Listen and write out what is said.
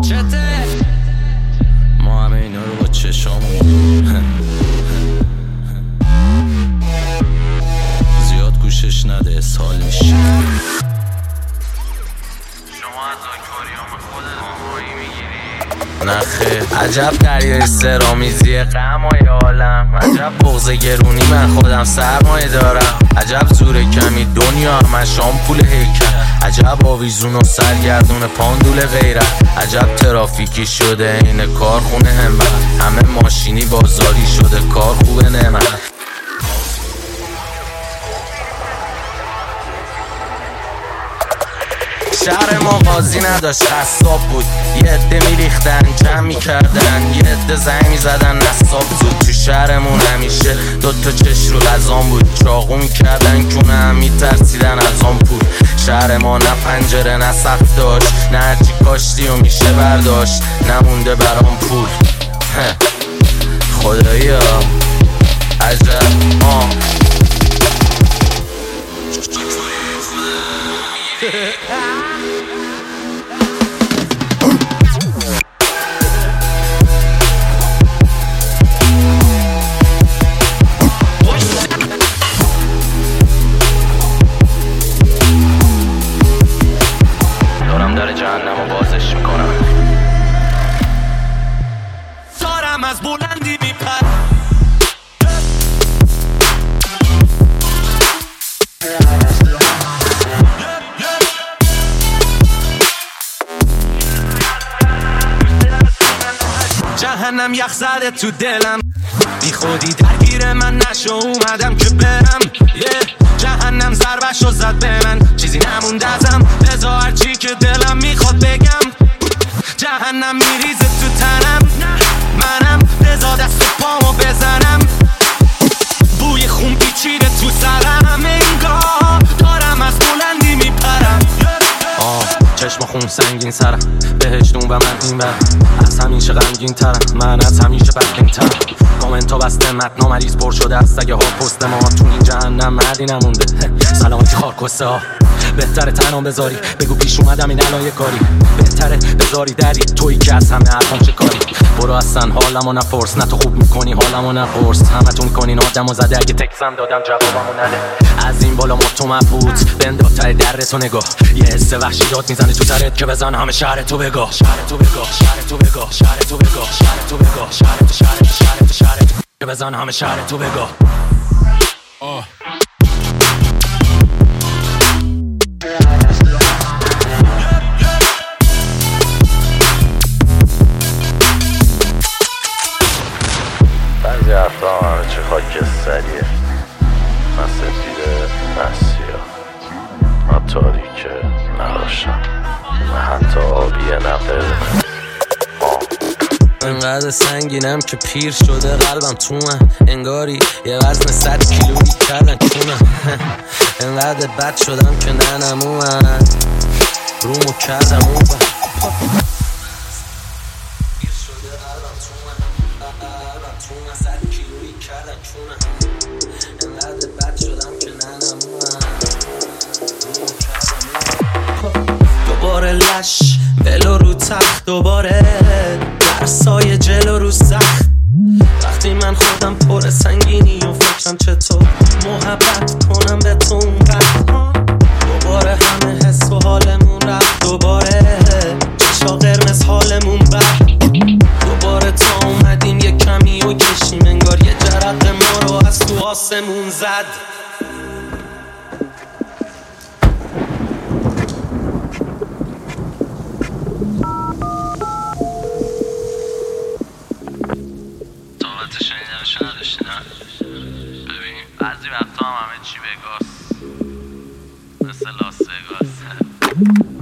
ما همه اینا رو با چشامون زیاد گوشش نده اسهال میشه. شما از آکواریوم خودت آمایی میگیری؟ نخه عجب دریای سرامیزی غمای عالم، عجب بغض گرونی من خودم سرمایه دارم، عجب زور کمی دنیا همش آمپول هیکل، عجب آویزون و سرگردون پاندول غیرت، عجب ترافیکی شده این کارخونه همت، همه ماشینی بازاری شده کار خوبه نعمت. شهر ما قاضی نداشت خصاب بود، یه عده میریختن جمع میکردن، یه عده زنگ میزدن نصاب زود. تو شهرمون همیشه دوتا چش رو غذام بود، چاقو میکردن کونه هم میترسیدن از آن پول. شهر ما نه پنجره نه سقف داشت، نه هرچی کاشتی و میشه برداشت، نمونده برام پول. خدایا عجب دارم در جهنم رو بازش میکنم، دارم از بلندی میپرم. جهنم یخ زده تو دلم، بی خودی درگیر من نشو اومدم که برم. جهنم ضربشو زد به من، چیزی نمونده ازم، لذا هرچی که دلم میخواد بگم. جهنم میریزه تو تنم، منم لذا دست و پامو بزنم، بوی خون پیچیده تو سرم، انگار دارم از بلندی میپرم. چشم خون سنگین سرم، بهشتون و من این بر، از همیشه غمگین ترم، من از همیشه بدبین ترم. کامنت ها بسته متنا مریض پر شده از سگه ها پست ما، تو این جهنم مردی نمونده سلامتی خارکسته ها. بهتره تنها بذاری بگو پیش اومدم این علایه کاری، بهتره بذاری دری تویی که از همه حرفام چه کاری. برو اصلا حالمو نپرس، نه تو خوب میکنی حالمو نپرس، همه تون کنین آدمو زده، اگه تکسم دادم جوابمو نده. از این بالا مطمئن مبهوت بنداز ته در تو نگاه، یه حس وحشی داد میزنه تو سرت که بزن همه شهر تو بگاه، شهر تو بگاه، شهر تو بگاه، شهر تو بگاه، شهر تو بگاه، شهر تو شهر تو شهر تو شهر تو که بزن همه شهر تو بگاه. بعضی حرفا همه چه خاکستریه، نه سفیده نه سیاه، نه تاریکه نه روشن، نه حتی آبیه نه قرمز. انقدر سنگینم که پیر شده قلبم تو من، انگاری یه وزن 100 کیلویی کردن کونم. انقدر بد شدم که ننم اومد رومو کردم اون بر، پیر شده قلبم تو من 100 کیلویی کردن کونم. انقدر بد شدم که ننم اومد رومو کردم اون بر. دوباره لش بلو رو تخت، دوباره در سایه جلو رو سخت. وقتی من خودم پر سنگینی و فکرم چطور محبت کنم به تو اونقدر. دوباره همه حس و حالمون رفت، دوباره چشا قرمز حالمون بد. دوباره تا اومدیم یه کمی و کشیم، انگار یه جرق ما رو از تو آسمون زد. ببین بعضی وقتا هم همه چی بگاست، مثل لاس وگاس.